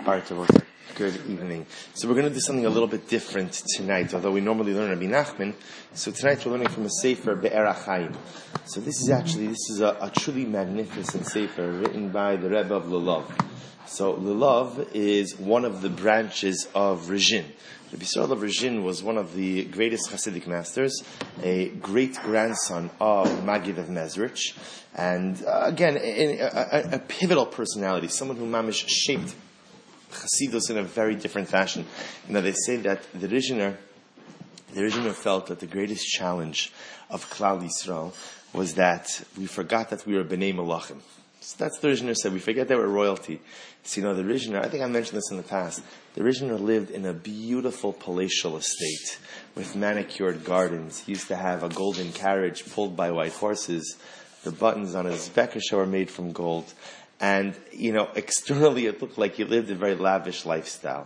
All right, so good evening. So we're going to do something a little bit different tonight, although we normally learn Rabbi Nachman. So tonight we're learning from a sefer, Be'er HaChaim. So this is a truly magnificent sefer written by the Rebbe of Lulav. So Lulav is one of the branches of Rizhin. Rabbi Yisrael of Rizhin was one of the greatest Hasidic masters, a great-grandson of Magid of Mezrich, and again, a pivotal personality, someone who mamish shaped Hasidus in a very different fashion. You know, they say that the Rizhiner felt that the greatest challenge of Klal Yisrael was that we forgot that we were B'nai Malachim. So that's the Rizhiner said. We forget that we're royalty. So, you know, the Rizhiner, I think I mentioned this in the past, the Rizhiner lived in a beautiful palatial estate with manicured gardens. He used to have a golden carriage pulled by white horses. The buttons on his bekisha were made from gold. And, you know, externally it looked like he lived a very lavish lifestyle.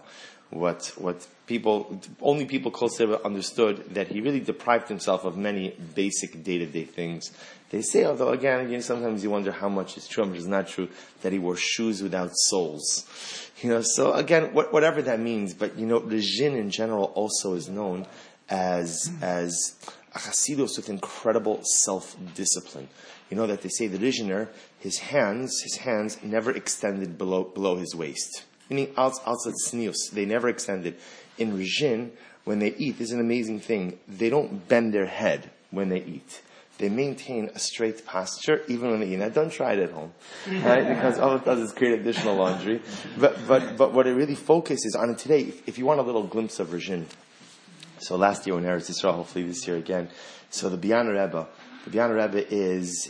Only people close to him understood that he really deprived himself of many basic day-to-day things. They say, although again, sometimes you wonder how much is true, how much is not true, that he wore shoes without soles. You know, so again, whatever that means, but you know, Rizhin in general also is known as a Hasidus with incredible self-discipline. You know that they say the Rizhiner, his hands never extended below his waist. Meaning outside tznius, they never extended. In Rizhin, when they eat, this is an amazing thing. They don't bend their head when they eat. They maintain a straight posture even when they eat. Now, don't try it at home, right? Because all it does is create additional laundry. But what it really focuses on today, if you want a little glimpse of Rizhin. So last year when Eretz Yisrael, hopefully this year again. So the Biana Rebbe. The Biana Rebbe is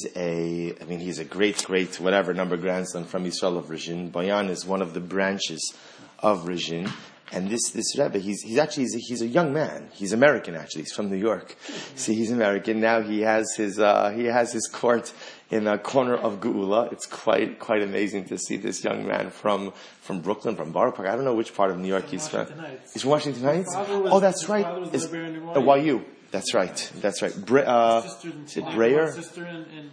he's a great whatever number grandson from Yisrael of Rizhin. Bayan is one of the branches of Rizhin. And this Rebbe, he's a young man. He's American actually. He's from New York. See, he's American. Now he has his court in a corner of Geula. It's quite amazing to see this young man from Brooklyn, from Borough Park. I don't know which part of New York he's from. He's from Washington Heights? Oh, that's right. It's YU. That's right. Breyer? Sister in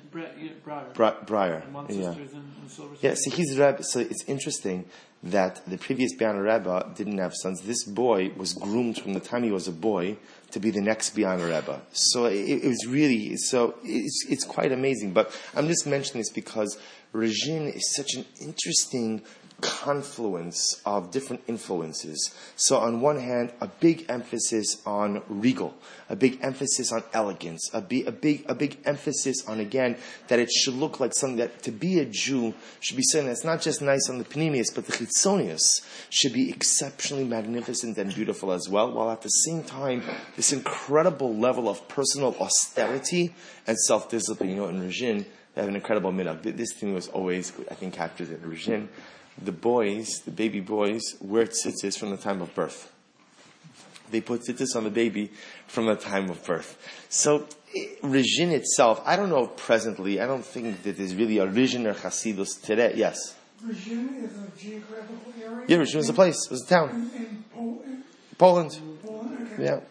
Breyer. And one sister is in Silver City. Yeah, see, he's Rebbe. So it's interesting that the previous Biana Rebbe didn't have sons. This boy was groomed from the time he was a boy to be the next Biana Rebbe. So it was really, it's quite amazing. But I'm just mentioning this because Rizhin is such an interesting confluence of different influences. So on one hand, a big emphasis on regal, a big emphasis on elegance, a big emphasis on, again, that it should look like something that to be a Jew should be something that's not just nice on the panemius, but the chitzonius should be exceptionally magnificent and beautiful as well, while at the same time, this incredible level of personal austerity and self-discipline. You know, in Rizhin, they have an incredible minhag. This thing was always, I think, captured in Rizhin. The baby boys, wear tzitzis from the time of birth. They put tzitzis on the baby from the time of birth. So, Rizhin itself, I don't know presently, I don't think that there's really a Rizhin or Hasidus today. Yes? Rizhin is a geographical area? Yeah, Rizhin is a place, it was a town. In Poland. Okay.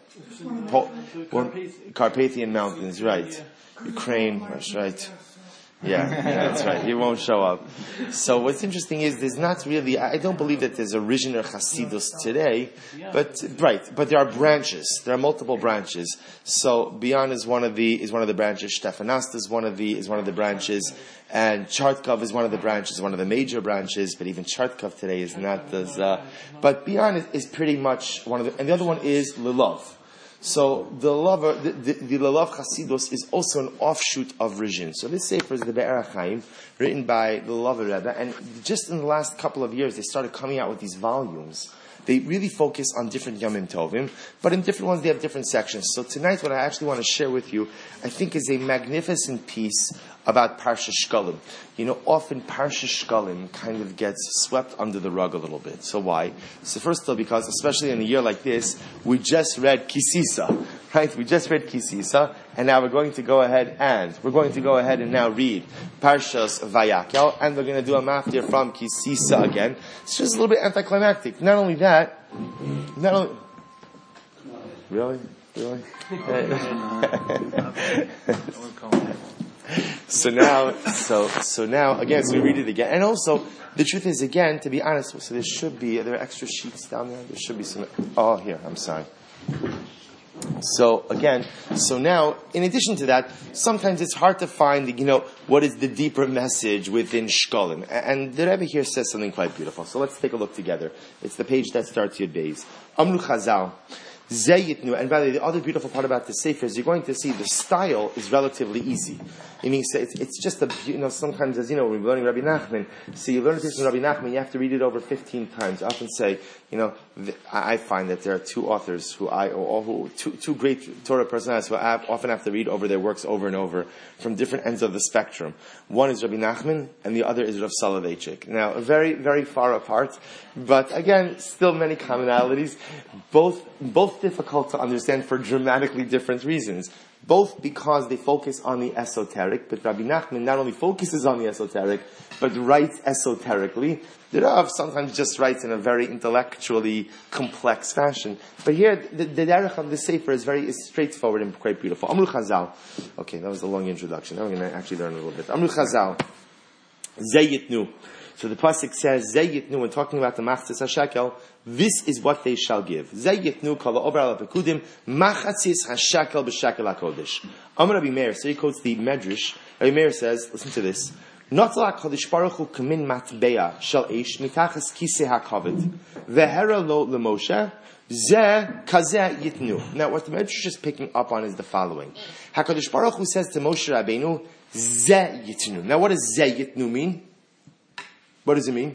Yeah. Carpathian Mountains, right. Ukraine, that's right. Yeah, that's right. He won't show up. So what's interesting is there's not really, I don't believe that there's a Rizhin or Hasidus today, but there are branches. There are multiple branches. So Bian is one of the branches, Stefanasta is one of the branches, and Chartkov is one of the branches, one of the major branches, but even Chartkov today is not as, but Bian is pretty much one of the, and the other one is Lulav. So the Lulav Chasidus is also an offshoot of Rizhin. So this sefer is the Be'er HaChaim, written by the Lulav Rebbe, and just in the last couple of years they started coming out with these volumes. They really focus on different Yomim Tovim, but in different ones they have different sections. So tonight what I actually want to share with you, I think, is a magnificent piece about Parsha Shkalim. You know, often Parsha Shkalim kind of gets swept under the rug a little bit. So why? So first of all, because especially in a year like this, we just read Kisisa, right? We just read Kisisa, and now we're going to go ahead and now read Parshas Vayakel, and we're going to do a maftir from Kisisa again. It's just a little bit anticlimactic. Not only that, really? So now, again, so we read it again. And also, the truth is, again, to be honest, so there are extra sheets down there. There should be some, here, I'm sorry. So now, in addition to that, sometimes it's hard to find, what is the deeper message within Shkolim. And the Rebbe here says something quite beautiful. So let's take a look together. It's the page that starts Yud Beis. Amru Chazal. And by the way, the other beautiful part about the Sefer is you're going to see the style is relatively easy. It's just sometimes, as when we're learning Rabbi Nachman, so you learn a piece from Rabbi Nachman, you have to read it over 15 times. I often say, I find that there are two authors two great Torah personalities who I often have to read over their works over and over from different ends of the spectrum. One is Rabbi Nachman, and the other is Rav Soloveitchik. Now, very, very far apart, but again, still many commonalities. Both difficult to understand for dramatically different reasons. Both because they focus on the esoteric, but Rabbi Nachman not only focuses on the esoteric, but writes esoterically. The Rav sometimes just writes in a very intellectually complex fashion. But here, the derech of the Sefer is very straightforward and quite beautiful. Amru Chazal. Okay, that was a long introduction. Now we're going to actually learn a little bit. Amru Chazal. Zayitnu. So the pasuk says, Zayitnu, when talking about the Machzis HaShekel, this is what they shall give. Zayitnu kala ober ala pekudim, Machatzis HaShekel b'Shekel HaKodesh. Amar Rabbi Meir, so he quotes the Medrash. Rabbi Meir says, listen to this, Notla HaKadosh Baruch Hu kamin matbeya shel eish mitachas kisei HaKavod, vehera lo lemoshe, Zeh kazeh yitnu. Now what the Medrash is picking up on is the following. HaKadosh Baruch Hu says to Moshe Rabbeinu, Zeh yitnu. Now what does Zeh yitnu mean? What does it mean?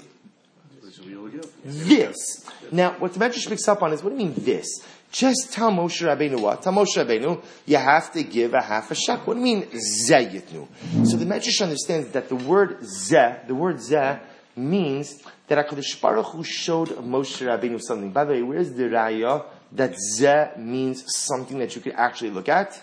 This. Now, what the Medrash picks up on is, what do you mean this? Just tell Moshe Rabbeinu what? Tell Moshe Rabbeinu, you have to give a half a shek. What do you mean, zeh yitnu? So the Medrash understands that the word zeh means that HaKadosh Baruch Hu showed Moshe Rabbeinu something. By the way, where's the raya that zeh means something that you could actually look at?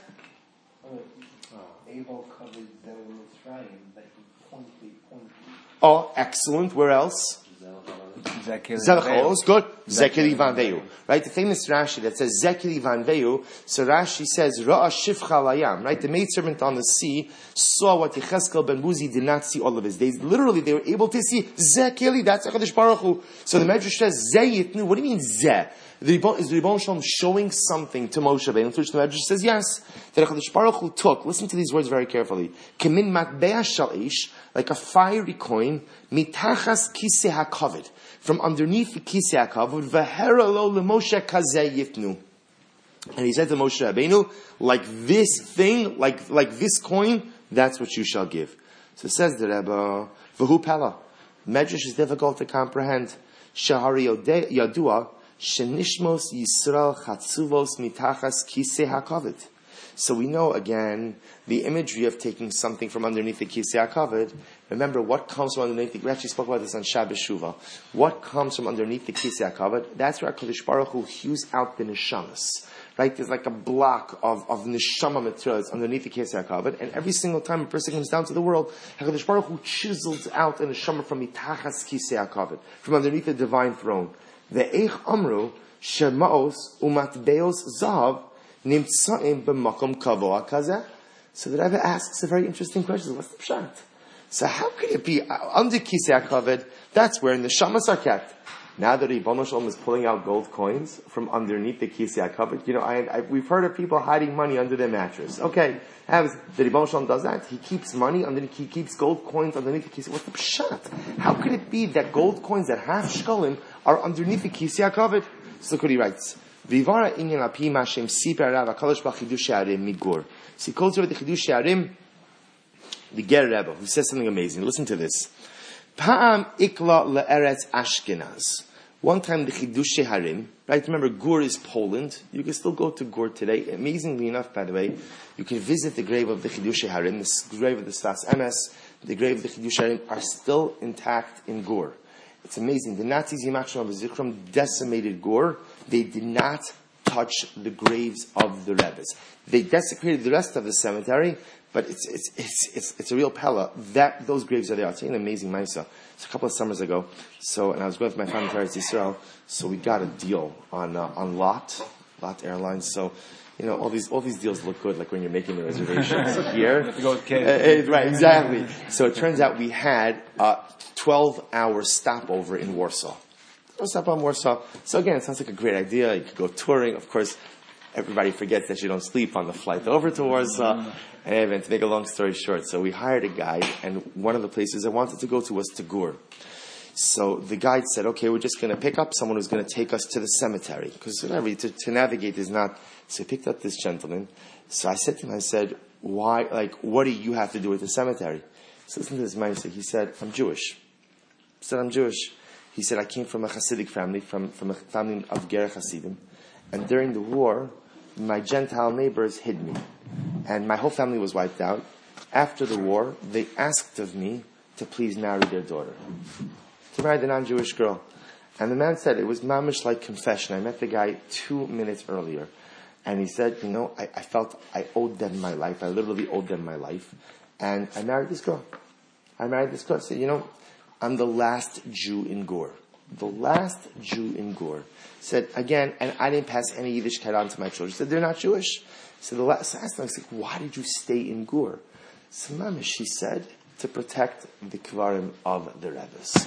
Abel covered Mitzrayim, but he pointed. Oh, excellent. Where else? Zelachos, good. Zekeri Vanveu. Right? The famous Rashi that says Zekeri Vanveu. So Rashi says, Ra'a Shifcha Layam. Right? The maidservant on the sea saw what Yecheskel ben Buzi did not see all of his days. Literally, they were able to see Zekeri. That's HaKadosh Baruch Hu. So the Medrash says, Zeyitnu. What do you mean Zeh? Is the Rebbeinu Shalom showing something to Moshe Rabbeinu? Which the Medrash says yes. That HaKadosh Baruch Hu took, listen to these words very carefully, Kemin matbeah shel eish, like a fiery coin, mitachas kisei hakavod, from underneath the kisei hakavod, v'hera lo lemoshe kazeh yitnu. And he said to Moshe Rabbeinu, like this thing, like this coin, that's what you shall give. So says the Rebbe, v'hu pella. Medrash is difficult to comprehend. Shahari yadua, shenishmos Yisrael chatzuvos mitachas kisei hakavod. So we know, again, the imagery of taking something from underneath the Kisei HaKavod. Remember, what comes from underneath we actually spoke about this on Shabbos Shuvah. What comes from underneath the Kisei HaKavod? That's where HaKadosh Baruch Hu hews out the neshamas. Right? There's like a block of neshama materials underneath the Kisei HaKavod, and every single time a person comes down to the world, HaKadosh Baruch Hu chisels out a neshama from mitachas Kisei HaKavod, from underneath the divine throne. Ve'eich amru shemaos umatbeos zav so the Rebbe asks a very interesting question. What's the pshat? So how could it be under Kisei HaKavod? That's where the neshamas are kept. Now that Rebbeinu Shalom is pulling out gold coins from underneath the Kisei HaKavod, we've heard of people hiding money under their mattress. Okay, the Rebbeinu Shalom does that. He keeps money underneath. He keeps gold coins underneath the Kisei. What's the pshat? How could it be that gold coins that half shkolim are underneath the Kisei HaKavod? So look what he writes. Vivara inyan api mashem siper Rav HaKadosh b'Chidush Harim midgur. So he quotes over the Chidush Harim, the Ger Rebbe, who says something amazing. Listen to this. Pa'am ikla le'eretz Ashkenaz. One time the Chidush Harim, right? Remember, Gur is Poland. You can still go to Gur today. Amazingly enough, by the way, you can visit the grave of the Chidush Harim, the grave of the Sfas Emes, the grave of the Chidush Harim are still intact in Gur. It's amazing. The Nazis, Yimach Shalom V'Zichron, decimated Gur. They did not touch the graves of the Rebbes. They desecrated the rest of the cemetery, but it's a real pella that those graves are there. I'll tell you an amazing ma'isa. It's a couple of summers ago. And I was going with my family to Eretz Yisrael. So we got a deal on Lot Airlines. So all these deals look good, like when you're making the reservations here. You have to go with Kate. Right, exactly. So it turns out we had a 12-hour stopover in Warsaw. Stop on Warsaw. So again, it sounds like a great idea. You could go touring. Of course, everybody forgets that you don't sleep on the flight over to Warsaw. And to make a long story short, so we hired a guide, and one of the places I wanted to go to was to Gur. So the guide said, okay, we're just going to pick up someone who's going to take us to the cemetery. Because to navigate is not... So he picked up this gentleman. So I said to him, why, what do you have to do with the cemetery? So listen to this man. He said, I'm Jewish. He said, I'm Jewish. He said, I came from a Hasidic family, from a family of Ger Hasidim. And during the war, my Gentile neighbors hid me. And my whole family was wiped out. After the war, they asked of me to please marry their daughter. To marry the non-Jewish girl. And the man said, it was mamish like confession. I met the guy 2 minutes earlier. And he said, I felt I owed them my life. I literally owed them my life. And I married this girl. I said, I'm the last Jew in Gur. The last Jew in Gur. Said, again, and I didn't pass any Yiddishkeit on to my children. Said, they're not Jewish. So I asked him, why did you stay in Gur? So mamish, she said, to protect the Kvarim of the Rebbes.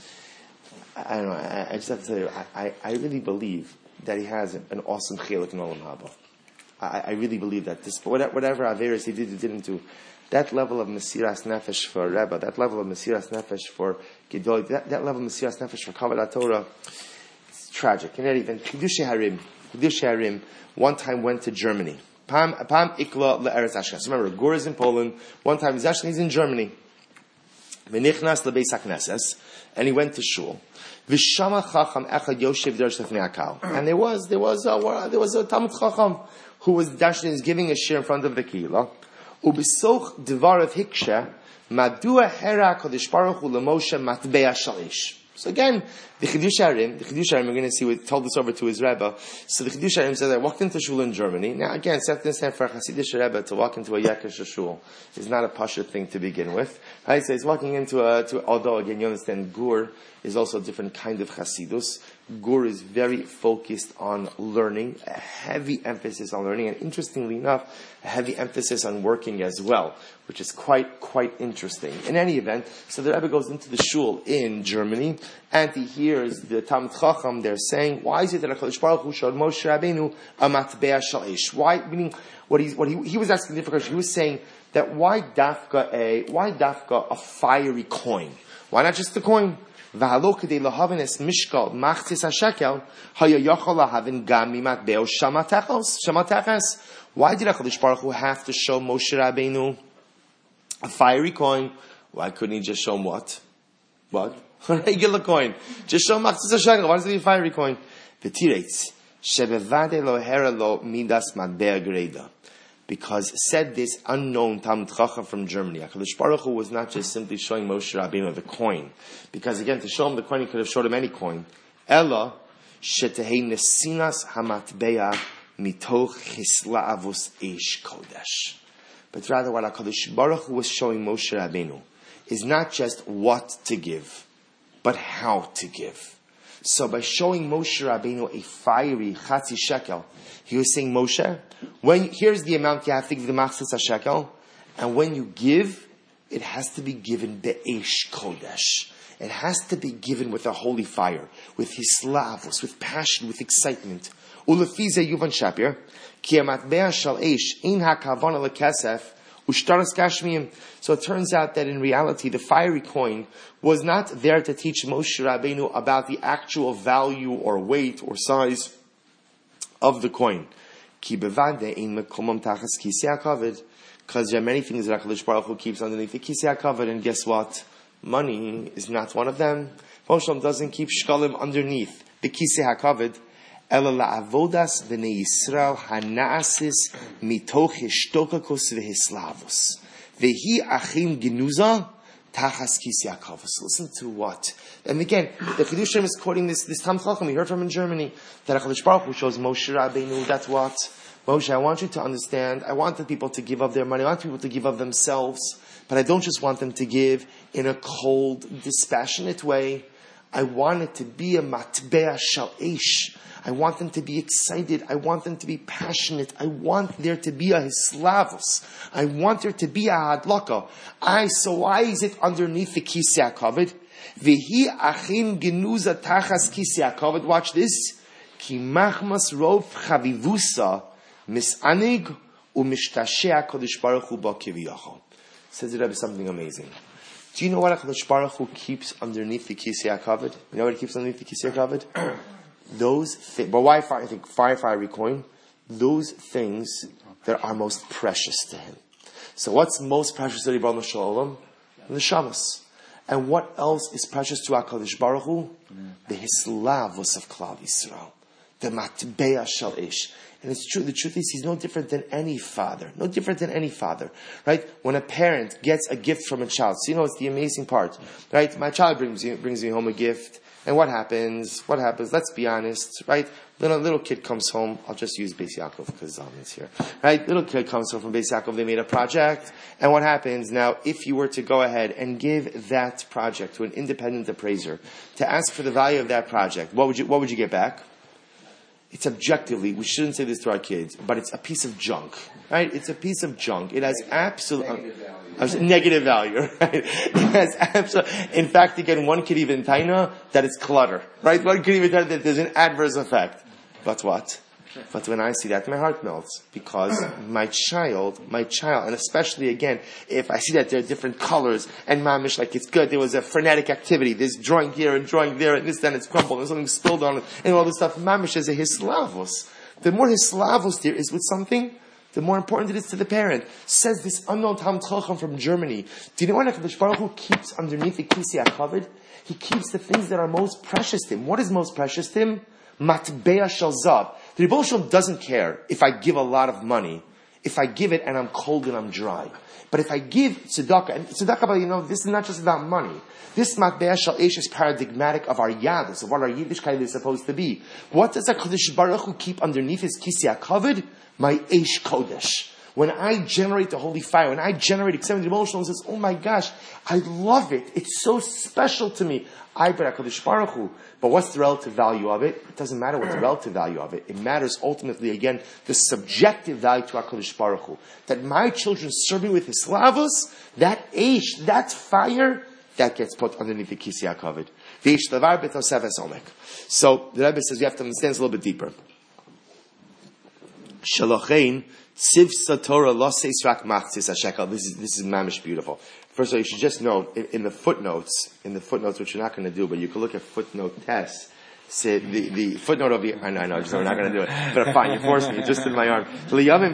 I don't know, I just have to tell you, I really believe that he has an awesome chiluk in Olam Haba. I really believe that this, whatever Averis he did or didn't do, that level of Mesiras Nefesh for Rebbe, that level of Mesiras Nefesh for Gedol, that level of Mesiras Nefesh for Kabbalah Torah, it's tragic. And even Chidushei Harim, one time went to Germany. Pam Ikla le'eretz Ashkenaz. Remember, Gur is in Poland. One time he's in Germany. V'nichnas lebeis hakneses, and he went to shul. V'shama chacham echad yoshev dersh lefnei hakal. And there was a Talmud chacham who was giving a shir in front of the kehillah. Ubisoch dvarav hikshe madua hera kodesh baruch hu lemoshe matbea shalish. So again, the Chidushei Harim, we're going to see, we told this over to his Rebbe. So the Chidushei Harim says, I walked into shul in Germany. Now again, it's not for a Hasidic Rebbe to walk into a Yekish shul is not a pasha thing to begin with. Right? So he's walking although again, you understand, Gur is also a different kind of Hasidus. Gur is very focused on learning, a heavy emphasis on learning, and interestingly enough, a heavy emphasis on working as well, which is quite interesting. In any event, so the Rebbe goes into the shul in Germany, and he hears the Talmud Chacham, they're saying, why is it that HaKadosh Baruch Hu showed Moshe Rabbeinu a matbea shel ish? Why, meaning, he was asking a different question. He was saying that why dafka a fiery coin? Why not just the coin? Why did HaKadosh Baruch Hu have to show Moshe Rabbeinu a fiery coin? Why couldn't he just show him what? A regular coin. Just show him machzis hashekel. Why does it need a fiery coin? Because said this unknown Talmud Chacham from Germany, HaKadosh Baruch Hu was not just simply showing Moshe Rabbeinu the coin. Because again, to show him the coin, he could have showed him any coin. Ella, shetehei nesinas hamatbeya mitoch chisla'avus eish kodesh. But rather what HaKadosh Baruch Hu was showing Moshe Rabbeinu is not just what to give, but how to give. So by showing Moshe Rabbeinu a fiery chatzi shekel, he was saying, Moshe, here's the amount you have to give the machzis hashekel, and when you give, it has to be given be'esh kodesh. It has to be given with a holy fire, with hislavus, with passion, with excitement. Ulefize Yuvan Shapir, ki amatbea shal eish in hakavana lekesef ushtaras kashmiyim. So it turns out that in reality, the fiery coin was not there to teach Moshe Rabbeinu about the actual value or weight or size of the coin. Because there are many things that HaKadosh Baruch Hu keeps underneath the kisei hakavod, and guess what? Money is not one of them. Moshe doesn't keep shkalim underneath the kisei hakavod. Ela la'avodas b'nei Yisrael hana'asis mitoch hishtokakos v'hislavos vehi achim genuza tachas kisei hakavod. Listen to what? And again, the Chidushei Harim is quoting this Talmud Chacham we heard from in Germany, that HaKadosh Baruch Hu shows Moshe Rabbeinu, that's what? Moshe, I want you to understand, I want the people to give up their money, I want people to give up themselves, but I don't just want them to give in a cold, dispassionate way. I want it to be a matbea shel eish. I want them to be excited. I want them to be passionate. I want there to be a hislavos. I want there to be a hadlaka. So why is it underneath the kisei hakavod? Vehi achim genuza tachas kisei hakavod. Watch this. Ki machmas rov chavivusa misanig umishtasheh HaKadosh Baruch Hu ba kiviyachol. Says the Rebbe something amazing. Do you know what HaKadosh Baruch Hu keeps underneath the kisei hakavod? You know what he keeps underneath the kisei hakavod? Those things, but why I think fiery coin? Those things that are most precious to him. So what's most precious to the Yibam Shalom? The Shabbos. And what else is precious to HaKadosh Baruch Hu? The Hislavos of Klal Yisrael. The Matbea Shel Ish. And it's true, the truth is he's no different than any father. No different than any father. Right? When a parent gets a gift from a child, so it's the amazing part. Right? My child brings me home a gift. And what happens? Let's be honest, right? Little kid comes home. I'll just use Beis Yaakov because Zalman's here, right? Little kid comes home from Beis Yaakov. They made a project, and what happens now? If you were to go ahead and give that project to an independent appraiser to ask for the value of that project, what would you get back? It's objectively, we shouldn't say this to our kids, but it's a piece of junk, right? It's a piece of junk. It has absolute negative value, right? It has absolute. In fact, again, one could even taina that it's clutter, right? One could even taina that there's an adverse effect. But what? But when I see that, my heart melts because my child, and especially again, if I see that there are different colors and mamish, like it's good, there was a frenetic activity, there's drawing here and drawing there, and this, then it's crumpled, and something spilled on it, and all this stuff, mamish is a hislavos. The more hislavos there is with something, the more important it is to the parent. Says this unknown Talmid Chacham from Germany. Do you know what HaKadosh Baruch Hu keeps underneath the kisei hakavod? He keeps the things that are most precious to him. What is most precious to him? Matbea shel zav. The Rebbe Shalom doesn't care if I give a lot of money, if I give it and I'm cold and I'm dry. But if I give tzedakah, and tzedakah, this is not just about money. This matbea shel eish is paradigmatic of our yadus, of what our Yiddishkeit is supposed to be. What does HaKadosh Baruch Hu keep underneath his kisei hakavod? My eish kodesh. When I generate the holy fire, when I generate accepting the Rebbe Shalom says, oh my gosh, I love it. It's so special to me. I bet HaKadosh Baruch Hu. But what's the relative value of it? It doesn't matter what the relative value of it. It matters ultimately, again, the subjective value to HaKadosh Baruch Hu. That my children serve me with hislavos, that eish, that fire, that gets put underneath the kisei hakavod. So the Rebbe says you have to understand this a little bit deeper. Shalochein tzivsa Torah lo seis rak machzis hashekel. This is mamish beautiful. First of all, you should just know in the footnotes, which you're not going to do, but you can look at footnote tests. Say the footnote of the. I know, we're not going to do it. But fine, you forced me. You just in my arm. That's not why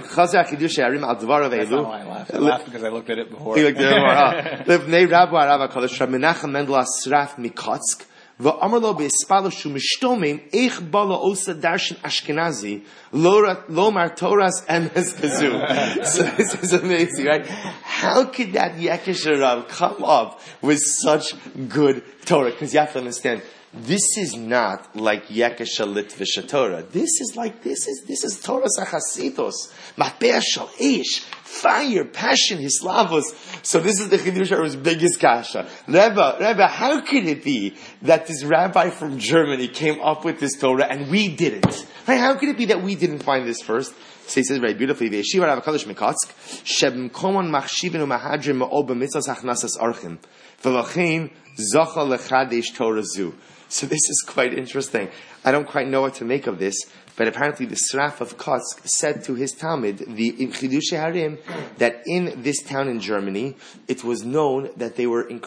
I laughed because I looked at it before. You looked at it before. Livnei Rabbi Rav HaKadosh Rabbi Menachem Mendel Asraf Mikotsk. V'amar lo be'espalo shu mishtomim eich bala osa darshan Ashkenazi lo mar Toras emes kazu. So this is amazing, right? How could that Yekesh Rav come up with such good Torah? Because you have to understand, this is not like Yekesh Litvish Torah. This is Torah Sachasidos. Matbea shel eish. Fire, passion, hislavos. So this is the Chidush Arum's biggest kasha. Rebbe, how could it be that this rabbi from Germany came up with this Torah and we didn't? Right? How could it be that we didn't find this first? So he says very beautifully, V'yeshiva Rav HaKadosh Mikotsk, Shebim komon machshivin u'mahadrim ma'ol b'mitzvos achnasas archim, v'lachein zocha lechadesh Torah zu. So this is quite interesting. I don't quite know what to make of this. But apparently the Sraf of Kotsk said to his Talmud, the Chidushei Harim, that in this town in Germany, it was known that they had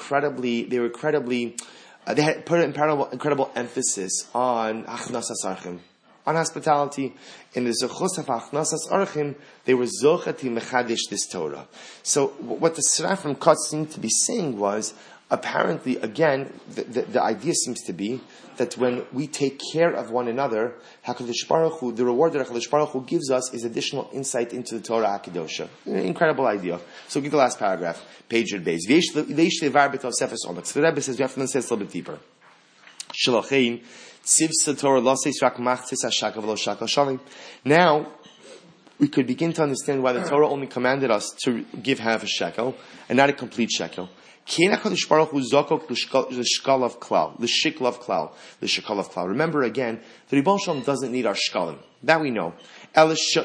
put incredible emphasis on Achnasas Archim, on hospitality. In the Zechus of Achnasas Archim, they were Zochati Mechadish this Torah. So what the Sraf from Kotsk seemed to be saying was, apparently, again, the idea seems to be that when we take care of one another, HaKadosh Baruch Hu, the reward that HaKadosh Baruch Hu gives us is additional insight into the Torah HaKadosha. Incredible idea. So get the last paragraph, page Yud Beis. So the Rebbe says we have to understand this a little bit deeper. Shalochein tzivsa Torah lo seis rak machzis hashakav lo shakal shalim. Now, we could begin to understand why the Torah only commanded us to give half a shekel and not a complete shekel. HaKadosh Baruch Hu zokok l'shkal of klal, l'shikl of klal, l'shikal of klal. Remember again, the Ribono Shel Olam doesn't need our shkalim. That we know. So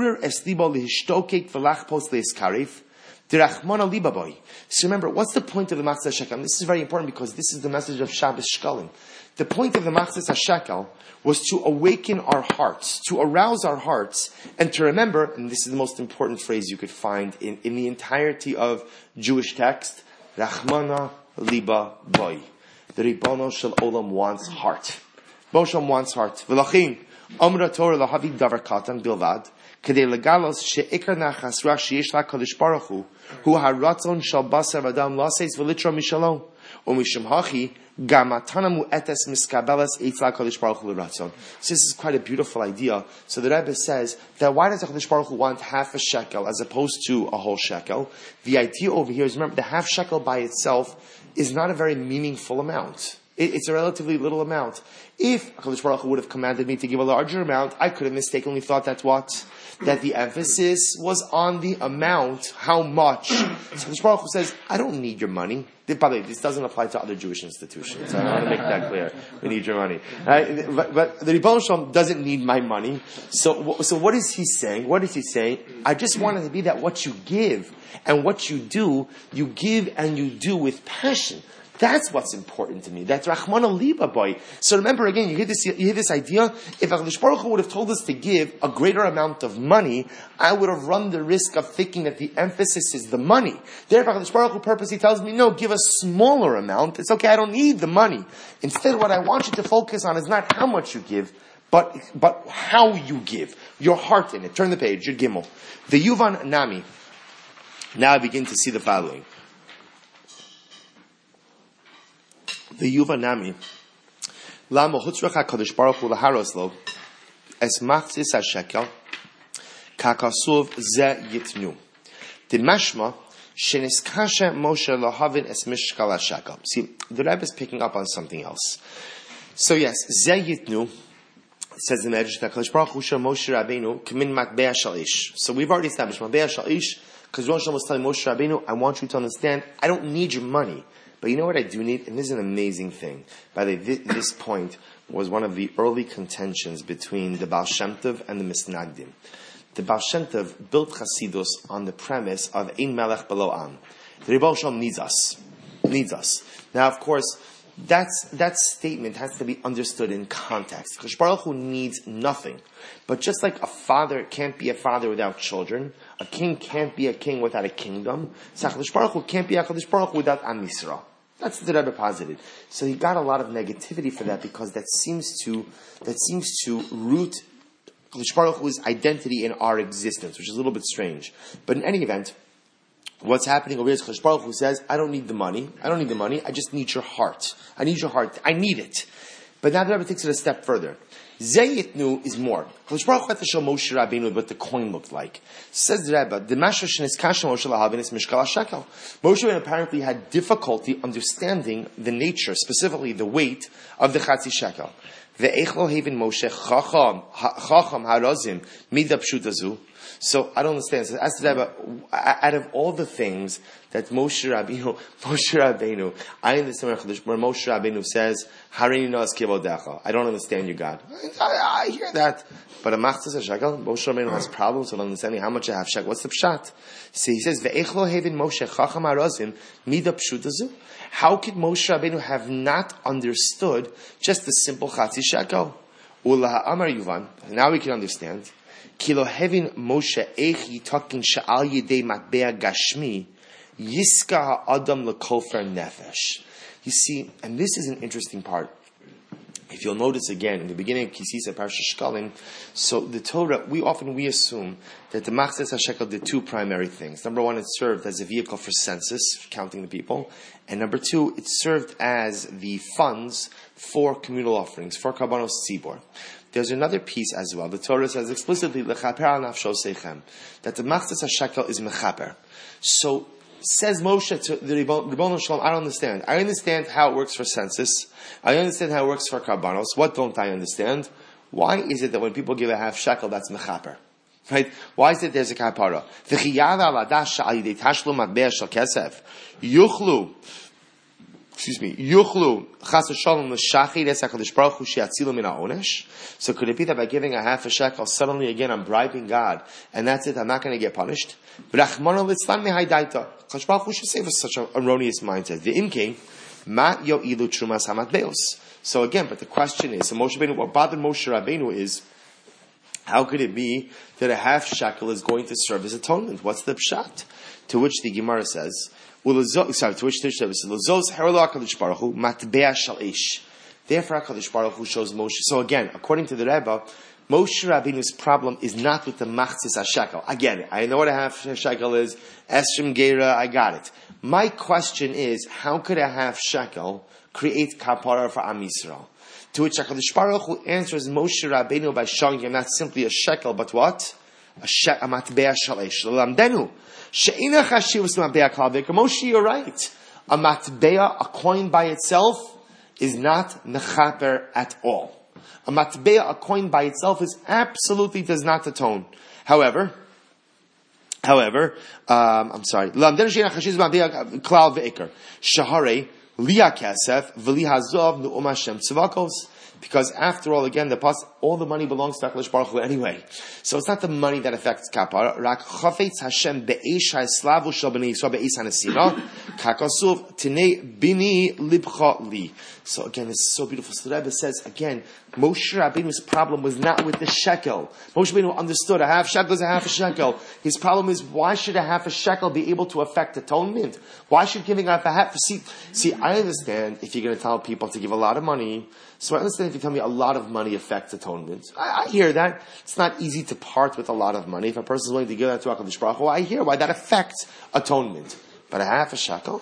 remember, what's the point of the Machzis HaShekel? This is very important because this is the message of Shabbos Shkalim. The point of the Machzis HaShekel was to awaken our hearts, to arouse our hearts, and to remember, and this is the most important phrase you could find in the entirety of Jewish text, Rachmana liba boy. The Ribono Shel Olam wants heart. Ribono Shel Olam wants heart. V'lachin, Amra Torah lahavi davar katan bilvad, kedei legalos she'ikar nachasra sheyesh lakadosh baruch hu haratzon shal basar adam laseis v'litra mishalom umishum hachi gamatana mu'etes miskabelas eitz lakadosh baruch hu l'ratzon. So this is quite a beautiful idea. So the Rebbe says that why does HaKadosh Baruch Hu want half a shekel as opposed to a whole shekel? The idea over here is, remember, the half shekel by itself is not a very meaningful amount. It's a relatively little amount. If HaKadosh Baruch Hu would have commanded me to give a larger amount, I could have mistakenly thought that the emphasis was on the amount, how much. So HaKadosh Baruch Hu says, I don't need your money. By the way, this doesn't apply to other Jewish institutions. I want to make that clear. We need your money. Right? But the Ribono Shel Olam doesn't need my money. So what is he saying? What is he saying? I just wanted to be that what you give and what you do, you give and you do with passion. That's what's important to me. That's Rachmana liba boy. So remember again, you hear this idea. If HaKadosh Baruch Hu would have told us to give a greater amount of money, I would have run the risk of thinking that the emphasis is the money. Therefore, HaKadosh Baruch Hu purposely tells me, no, give a smaller amount. It's okay, I don't need the money. Instead, what I want you to focus on is not how much you give, but how you give. Your heart in it. Turn the page, your Gimel. The Yuvan Nami. Now I begin to see the following. The Yuva Nami, Lama Hutzrach HaKadosh Baruch Hu Laharoslo, Es Machzis HaShekel, Kakasuv Ze Yitnu. The Mashma, Sheniskasha Moshe Lahavin Es Mishkal HaShekel. See, the Rebbe is picking up on something else. So yes, Ze Yitnu, says the Medrash, HaKadosh Baruch Hu Shel Moshe Rabbeinu, K'min Matbea Shal Ish. So we've already established Matbea Shal Ish, because Rosh Hashanah was telling Moshe Rabbeinu, I want you to understand, I don't need your money. But you know what I do need? And this is an amazing thing. By the way, this point was one of the early contentions between the Baal Shem Tov and the Misnagdim. The Baal Shem Tov built Chasidus on the premise of Ein Melech Belo Am. The Ribono Shel Olam needs us. Now, of course, that statement has to be understood in context. Because Baruch Hu needs nothing. But just like a father can't be a father without children, a king can't be a king without a kingdom, so HaKadosh Baruch Hu can't be HaKadosh Baruch Hu without Am Yisrael. That's what the Rebbe posited. So he got a lot of negativity for that because that seems to root HaKadosh Baruch Hu's identity in our existence, which is a little bit strange. But in any event, what's happening over here is HaKadosh Baruch Hu says, I don't need the money, I just need your heart. I need your heart. I need it. But now the Rebbe takes it a step further. Zayitnu is more. HaKadosh Baruch Hu had to show Moshe Rabbeinu what the coin looked like. Says the Rebbe, the Mashashin is Kasha Moshe Lahavin is Mishkal HaShekel. Moshe Rabbeinu apparently had difficulty understanding the nature, specifically the weight of the Chatzi Shekel. Ve'echlo Haven Moshe Chacham Harazim Mida Pshutazu. So I don't understand. So as to Rebbe, out of all the things that Moshe Rabbeinu, I understand where Moshe Rabbeinu says, Harini Nas Kivodecha. I don't understand you, God. I hear that. But a Machzis HaShekel, Moshe Rabbeinu has problems with understanding how much I have shekel. What's the pshat? So he says, Ve'echlo Haven Moshe Chacham Harazim Mida Pshutazu. How could Moshe Rabbeinu have not understood just the simple Chatzi Shekel? Ula Amar Yuvan. Now we can understand. Kilo hevin Moshe echi takin sha'al yidei matbea gashmi yiska ha'adam lekofer nefesh. You see, and this is an interesting part. If you'll notice again, in the beginning of Kisisa Parsha Shkalim, so the Torah, we assume that the Machzis HaShekel did two primary things. Number one, it served as a vehicle for census, counting the people. And number two, it served as the funds for communal offerings, for Karbanos Tzibor. There's another piece as well. The Torah says explicitly, Lechaper al nafsho seichem, that the Machzis HaShekel is mechaper. So, says Moshe to the Ribono Shel Olam, I don't understand. I understand how it works for census. I understand how it works for Karbanos. What don't I understand? Why is it that when people give a half shekel, that's mechaper? Right? Why is it there's a kapara? V'chiyada aladash sha'alidei tashlu matbea shel kesef. Yuchlu chas v'shalom l'shachid es HaKadosh Baruch Hu she'atzilu min ha'onesh. So could it be that by giving a half a shekel, suddenly again I'm bribing God, and that's it, I'm not going to get punished? B'rachmano litzlan mehaydaita. HaKadosh Baruch Hu should save us such an erroneous mindset. V'imkein, ma yo'ilu trumas hamatbeos. So again, but the question is, so Moshe Rabbeinu, what bothered Moshe Rabbeinu is, how could it be that a half shekel is going to serve as atonement? What's the pshat? To which the Gemara says, to which the Gemara says, therefore HaKadosh Baruch Hu shows Moshe. So again, according to the Rebbe, Moshe Rabbeinu's problem is not with the machzis ha-shekel. I get it. I know what a half shekel is. Esrim Geira, I got it. My question is, how could a half shekel create kapara for Am Yisrael? To which HaKadosh Baruch Hu answers Moshe Rabbeinu by showing him not simply a shekel, but what? A matbea shalesh. L'lamdenu. She'ina chashivus matbea klavik. Moshe, you're right. A matbea, a coin by itself, is not mechaper at all. A matbea, a coin by itself, absolutely does not atone. However, I'm sorry. L'lamdenu she'ina chashivus matbea klav ve'ikr. Shahare. Liya Kesef, V'li Hazov, Nu'um Hashem Tzivakos. Because after all, again, all the money belongs to HaKadosh Baruch Hu anyway. So it's not the money that affects kapara. Rak Chafetz Hashem be'esh ha'eslavu shel b'nei Yisrael be'esh ha'nesina. Kakasuv tinei bini libcha li. So again, this is so beautiful. So the Rebbe says, again, Moshe Rabbeinu's problem was not with the shekel. Moshe Rabbeinu understood a half shekel is a half a shekel. His problem is, why should a half a shekel be able to affect atonement? Why should giving out a half? See, I understand if you're going to tell people to give a lot of money. So I understand if you tell me a lot of money affects atonement. I hear that. It's not easy to part with a lot of money. If a person is willing to give that to HaKadosh Baruch Hu, I hear why that affects atonement. But a half a shekel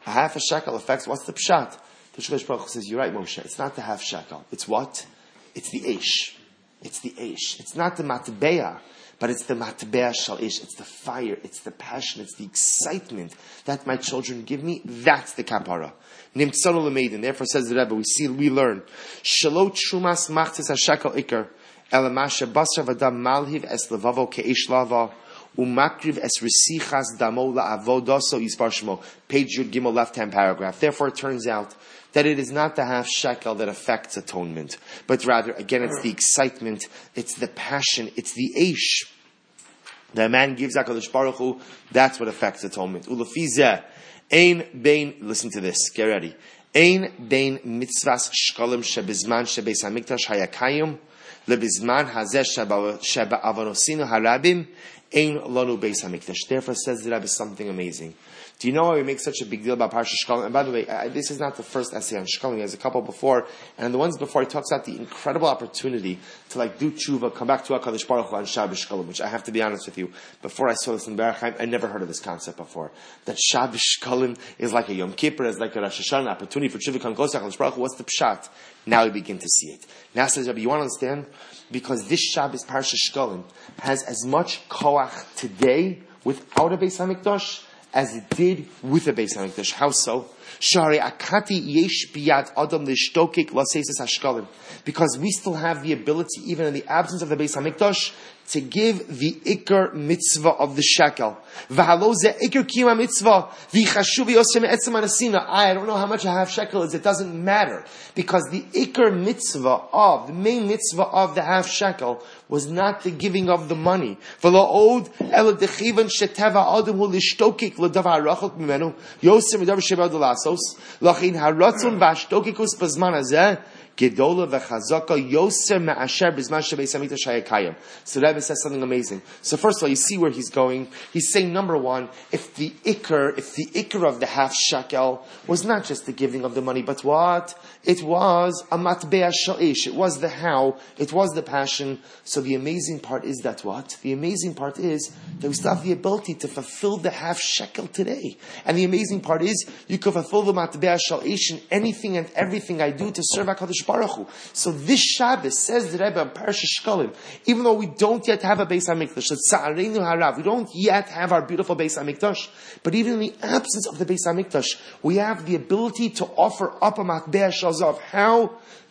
affects, what's the pshat? The HaKadosh Baruch Hu says, you're right, Moshe. It's not the half shekel. It's what? It's the eish. It's the eish. It's not the matbeah, but it's the matbeah shal eish. It's the fire. It's the passion. It's the excitement that my children give me. That's the kapara. Nimtzonu l'meidin. Therefore, says the Rebbe, we learn. Shelo trumas machtis ha-shekel ikar. Elamasha basar v'adam malhiv es levavo ke'ish lava. Umakriv es resichas damo la'avodoso yisbar shmo. Page Yud Gimel, left-hand paragraph. Therefore, it turns out that it is not the half shekel that affects atonement, but rather, again, it's the excitement, it's the passion, it's the eish that a man gives HaKadosh Baruch Hu. That's what affects atonement. Ulefizeh ein bein. Listen to this. Get ready. Ein bein mitzvahs shkalim shebizman shebeis hamikdash hayakayim lebizman hazeh shebe'avonosinu harabim ein lanu beis hamikdash. Therefore, says the Rebbe something amazing. Do you know why we make such a big deal about Parsha Shkalim? And by the way, this is not the first essay on Shkalim. There's a couple before. And the ones before, he talks about the incredible opportunity to do tshuva, come back to HaKadosh Baruch Hu on Shabbos Shkalim, which I have to be honest with you. Before I saw this in Berach Chaim, I never heard of this concept before. That Shabbos Shkalim is like a Yom Kippur, is like a Rosh Hashanah, opportunity for tshuva, come close to HaKadosh Baruch Hu. What's the pshat? Now we begin to see it. Now says Rabbi, you want to understand? Because this Shabbos Parsha Shkalim has as much koach today without a Beis HaMikdash as it did with the Beis HaMikdash. How so? Shari akati yesh biyad adam lishtokik lasesis hashkalim. Because we still have the ability, even in the absence of the Beis HaMikdash, to give the ikar mitzvah of the shekel. V'halo ze ikar kiyama mitzvah v'chashuv yosem etzem anasina. I don't know how much a half shekel is. It doesn't matter, because the ikar mitzvah of the main mitzvah of the half shekel was not the giving of the money. V'lo od el dechivan sheteva adam hu lishtokik l'davar rachok mimenu yosem l'davar shebad l'lasos lachin haratzon v'ashtokikus b'zman hazeh. Gedola v'chazaka yoser me'asher b'zman shebeis hamikdash hayakayim. So the Rebbe says something amazing. So first of all, you see where he's going. He's saying, number one, if the ikr of the half shekel was not just the giving of the money, but what? It was a matbeah shalish. It was the how. It was the passion. So the amazing part is that what? The amazing part is that we still have the ability to fulfill the half shekel today. And the amazing part is you can fulfill the matbeah shalish in anything and everything I do to serve HaKadosh Baruch Hu. So this Shabbos, says the Rebbe on Parsha Shkalim, even though we don't yet have a Beis HaMikdash, we don't yet have our beautiful Beis HaMikdash, but even in the absence of the Beis HaMikdash, we have the ability to offer up a matbeah shalzav. How?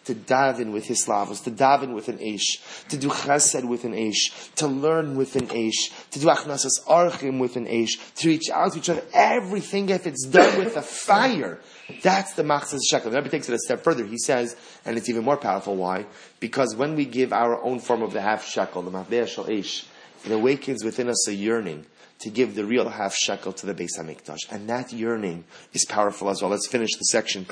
to daven with hislavos, to daven with an eish, to do chesed with an eish, to learn with an eish, to do achnasas archim with an eish, to reach out to each other. Everything, if it's done with a fire, that's the machzas shekel. The Rebbe takes it a step further. He says, and it's even more powerful. Why? Because when we give our own form of the half shekel, the matbeh shel eish, it awakens within us a yearning to give the real half shekel to the Beis HaMikdash. And that yearning is powerful as well. Let's finish the section.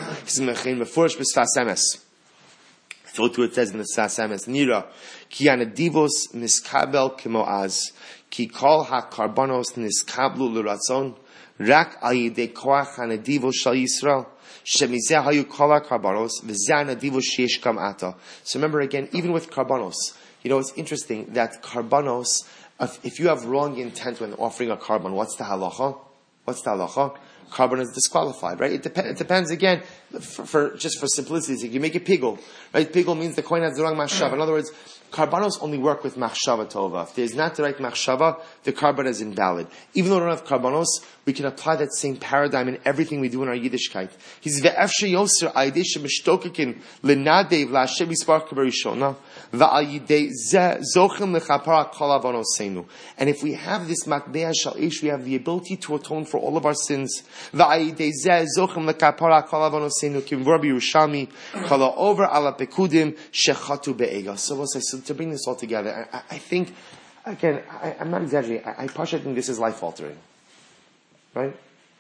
So to it says in the Sfas Emes, Nira, ki anadivos niskabel kimo az, ki kol ha-karbonos niskablu l'ratzon, rak al yidei koach anadivos shal Yisrael, shemizeh hayu kol ha-karbonos, v'zeh anadivos sheyesh kam ata. So remember again, even with karbonos, it's interesting that karbonos, if you have wrong intent when offering a carbon, what's the halacha? Carbon is disqualified, right? It depends again, for simplicity's sake. You make it pigul, right? Pigul means the coin has the wrong machshava. In other words, karbanos only work with machshava tova. If there's not the right machshava, the carbon is invalid. Even though we don't have karbanos, we can apply that same paradigm in everything we do in our Yiddishkeit. He's ve'efshe yoser aydei shemishtokekin lenadev la'ashem yispar kabarishona va'ayidei zeh zochem lechapara kol avonoseinu. And if we have this matbeh shal ish, we have the ability to atone for all of our sins. Va'ayidei zeh zochem lechapara kol avonoseinu kimvor b'Yerushalmi kala over ala pekudim shechatu be'ega. So to bring this all together, I think, again, I'm not exaggerating. I partially think this is life altering. Right?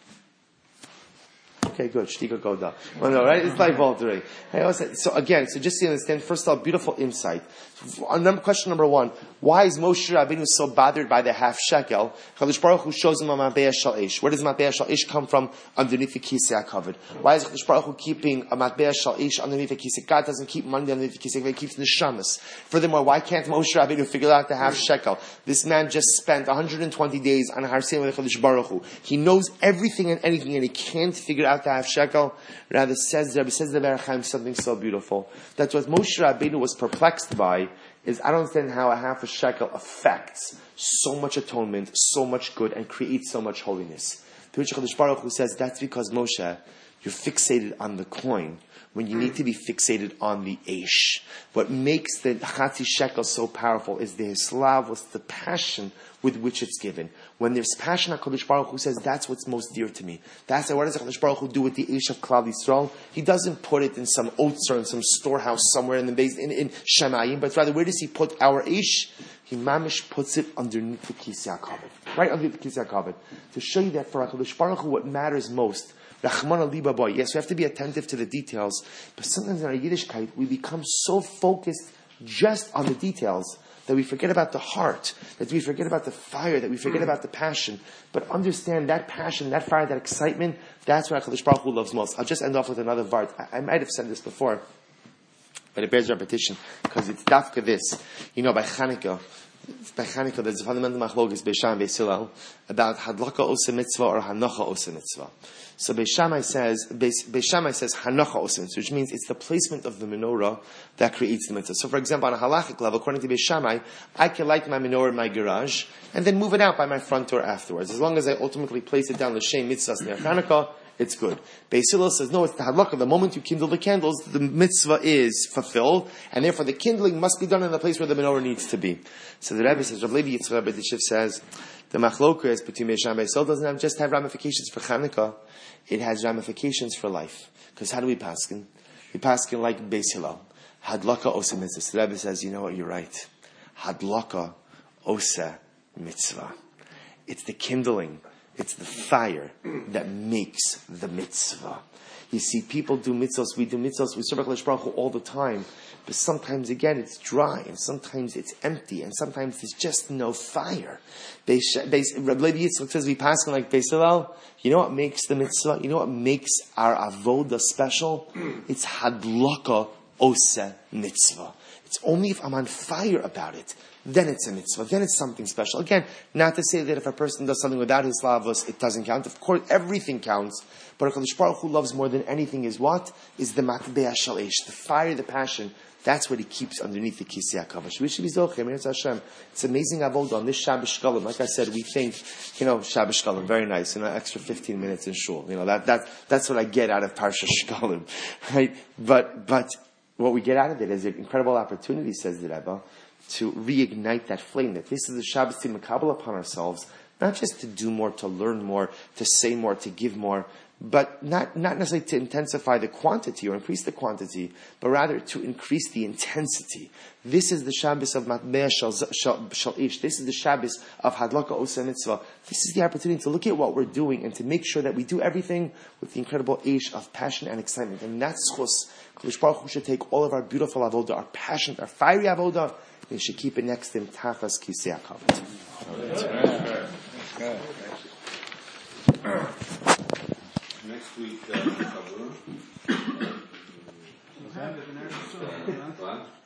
Okay, good. Shtika Goda. Well, no, right? It's life altering. So just to understand, first of all, beautiful insight. Question number one, why is Moshe Rabbeinu so bothered by the half shekel? Kadosh Baruch Hu shows him a matbeh shal ish. Where does matbeh shal ish come from? Underneath the kisei covered. Why is Kadosh Baruch Hu keeping a matbeh shal ish underneath the kisei? God doesn't keep money underneath the kisei, he keeps the shamas. Furthermore, why can't Moshe Rabbeinu figure out the half shekel? This man just spent 120 days on Har Sinai with Kadosh Baruch Hu. He knows everything and anything, and he can't figure out the half shekel. Rather, says the Berach Chaim something so beautiful. That's what Moshe Rabbeinu was perplexed by. Is I don't understand how a half a shekel affects so much atonement, so much good, and creates so much holiness. To which Kadosh Baruch Hu says, that's because Moshe, you're fixated on the coin when you need to be fixated on the eish. What makes the chatzi shekel so powerful is the hislavos, the passion with which it's given. When there's passion, HaKadosh Baruch Hu says, that's what's most dear to me. That's what does HaKadosh Baruch Hu do with the eish of Klal Yisrael? He doesn't put it in some otzer, in some storehouse somewhere in the base, in Shemayim, but rather, where does he put our eish? He mamish puts it underneath the Kisei HaKavod. Right underneath the Kisei HaKavod. To show you that for HaKadosh Baruch Hu, what matters most, Rachmana liba boy. Yes, we have to be attentive to the details, but sometimes in our Yiddishkeit, we become so focused just on the details that we forget about the heart, that we forget about the fire, that we forget about the passion. But understand that passion, that fire, that excitement, that's what HaKadosh Baruch Hu loves most. I'll just end off with another vart. I might have said this before, but it bears repetition, because it's dafka this. By Chanukah, there's a fundamental machlokes Beis Shammai and Beis Hillel about hadlaka osa mitzvah or hanocha osa mitzvah. So Beis Shammai says hanocha osa mitzvah, which means it's the placement of the menorah that creates the mitzvah. So, for example, on a halachic level, according to Beis Shammai, I can light my menorah in my garage and then move it out by my front door afterwards, as long as I ultimately place it down l'shem mitzvahs near Chanukah. It's good. Beis Hillel says, no, it's the hadlaka. The moment you kindle the candles, the mitzvah is fulfilled, and therefore the kindling must be done in the place where the menorah needs to be. So the Rebbe says, Rav Levi Yitzchak Berditchev says, the machlokas between Beis Shammai and Beis Hillel doesn't just have ramifications for Chanukah, it has ramifications for life. Because how do we paskin? We paskin like Beis Hillel. Hadlaka osa mitzvah. So the Rebbe says, you know what, you're right. Hadlaka osa mitzvah. It's the kindling. It's the fire that makes the mitzvah. You see, people do mitzvahs, we serve HaKadosh Baruch Hu all the time, but sometimes, again, it's dry, and sometimes it's empty, and sometimes there's just no fire. Rabbi Levi Yitzchak says, we pass on like Beis Hillel. You know what makes the mitzvah? You know what makes our avoda special? It's hadlaka oseh mitzvah. It's only if I'm on fire about it, then it's a mitzvah, then it's something special. Again, not to say that if a person does something without his lavos, it doesn't count. Of course, everything counts. But HaKadosh Baruch Hu loves more than anything is what? Is the matbeh shal eish, the fire, the passion. That's what he keeps underneath the kisei hakavod. We should be zochem. It's amazing avodah on this Shabbos Shkalim. Like I said, we think, Shabbos Shkalim, very nice. Extra 15 minutes in shul. That's what I get out of Parsha Shkalim, right? But what we get out of it is an incredible opportunity, says the Rebbe, to reignite that flame. That this is the Shabbos to makabel upon ourselves, not just to do more, to learn more, to say more, to give more, but not necessarily to intensify the quantity or increase the quantity, but rather to increase the intensity. This is the Shabbos of Matmeh Shal Ish. This is the Shabbos of Hadlaka Osa Mitzvah. This is the opportunity to look at what we're doing and to make sure that we do everything with the incredible Ish of passion and excitement. And that's Chus. Kodesh Baruch Hu should take all of our beautiful avodah, our passionate, our fiery avodah, and he should keep it next to him, Tachas Kisei HaKavod. Next week,